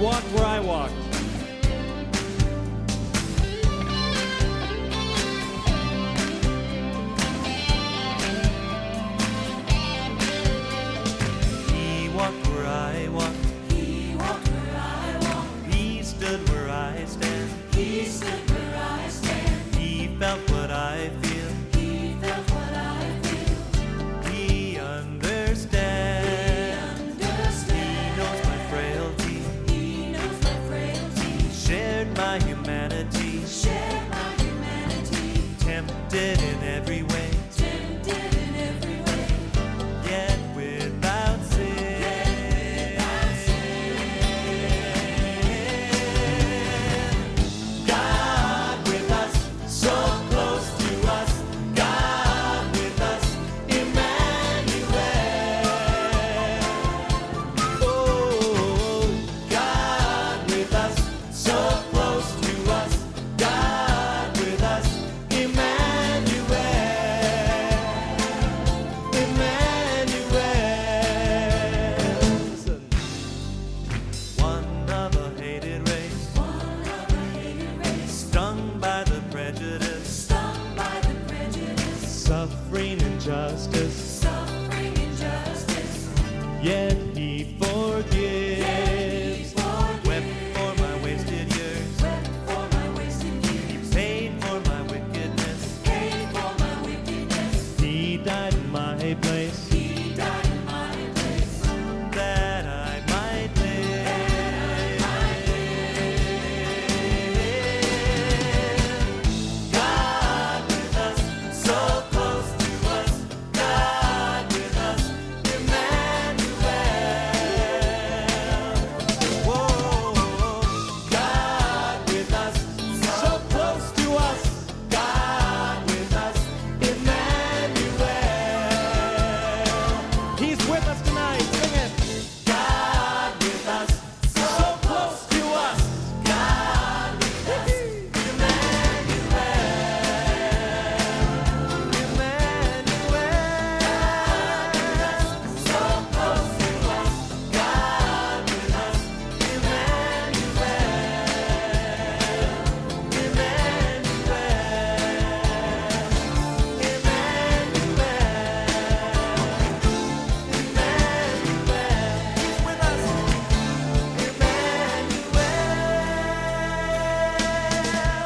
walked where I walked. He walked where I walked. He walked where I walk. He stood where I stand. He stood where I stand. He felt what I feel. He felt what I feel. He understands. He understands. He knows my frailty. He knows my frailty. Shared my humanity. Shared my humanity. Tempted in every way. Tempted in every way. Yet without sin. God with us, so close to us. God with us, Emmanuel. Oh, God with us, so close to us. God with us, Emmanuel. Emmanuel. Listen. One of a hated race, One of a hated race. stung by the prejudice, Stung by the prejudice. suffering injustice, Suffering injustice. yet he Yet he forgives. forgives. Wept for my wasted years, Wept for my wasted years. paid for my wickedness. Paid for my wickedness. He died in my place,